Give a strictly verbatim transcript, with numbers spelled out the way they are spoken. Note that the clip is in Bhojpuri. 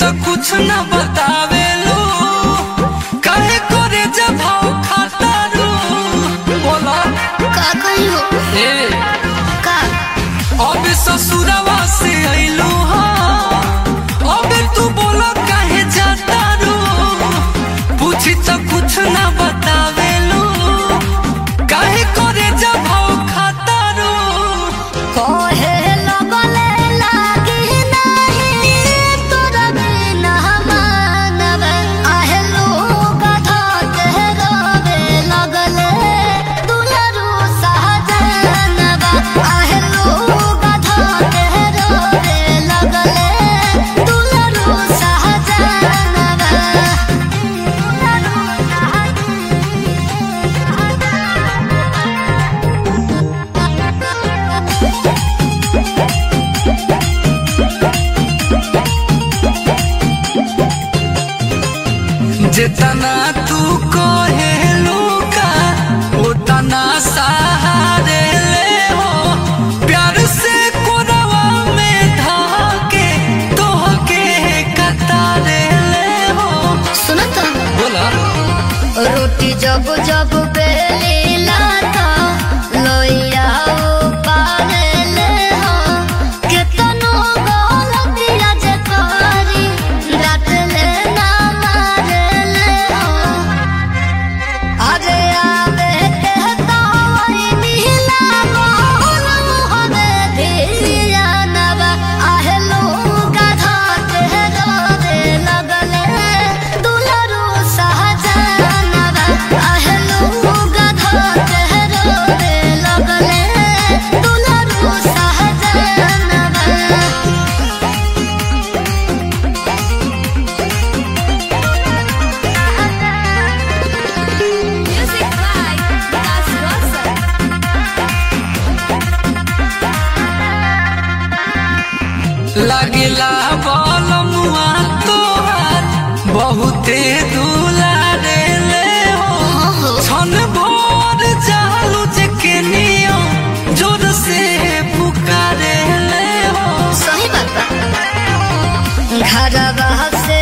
तो कुछ न बतावे लो, काहे करे जब भाव खाता रो। बोला का कहियो ए का अब ससुरवा से आइलू हाँ, अब तू बोला काहे जाता रो। पूछी तो कुछ न बतावे लो, काहे करे जब भाव खाता रो। कहे लगले लागी नहीं तोरा बिना मानब आहे लोग धके रोवे लगले दुलरू सहजनब आहे लोग धके रोवे लगले दुलरू सहजनब जितना तू कहेलू का उतना सहारे ले हो, प्यार से कोरवा में धाके तोहके कतारे ले हो। सुनो तो बोला रोटी जब जब बेली लाता लोइया पारे ले हो, केतनो गलतिया जे करी रात ले ना मारे ले हो। अरे आवे कहता वही नीला मोहन मुहरे धिया नवा आहे लोग धके रोवे लगले दुलरू सहजनवा आहे लोग धके रोवे लगले दुलरू Sahjanwa. Music by Das Rosa. लागिला बलमुआ तोहार बहुते दुलारे ले हो। छन भोर जालू जे के नियो जोर से पुकारे ले हो। सही बात बा घरवा से